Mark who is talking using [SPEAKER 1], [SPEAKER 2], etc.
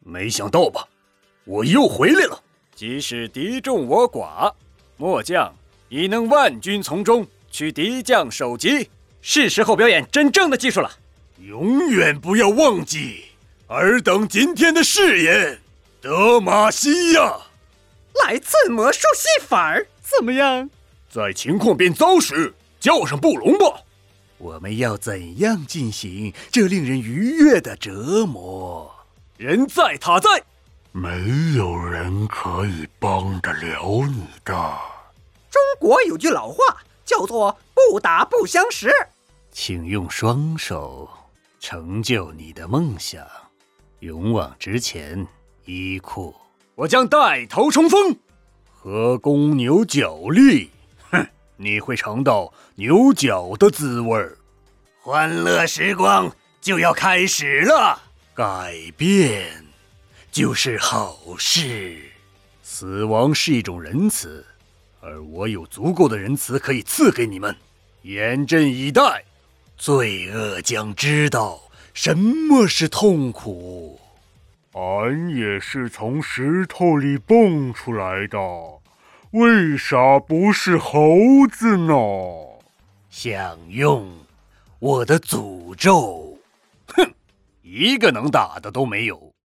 [SPEAKER 1] 没想到吧，我又回来了。即使敌众我寡，末将已能万军从中，取敌将首级。是时候表演真正的技术了。永远不要忘记尔等今天的誓言，德玛西亚。
[SPEAKER 2] 来次魔术戏法儿怎么样？
[SPEAKER 1] 在情况变糟时，叫上布隆吧。我们要怎样进行这令人愉悦的折磨？人在塔在，没有人可以帮得了你的。
[SPEAKER 2] 中国有句老话叫做不打不相识。
[SPEAKER 1] 请用双手成就你的梦想，勇往直前，衣裤我将带头冲锋，和公牛角力。哼，你会尝到牛角的滋味。欢乐时光就要开始了，改变就是好事。死亡是一种仁慈，而我有足够的仁慈可以赐给你们。严阵以待，罪恶将知道什么是痛苦。俺也是从石头里蹦出来的，为啥不是猴子呢？享用我的诅咒。哼，一个能打的都没有。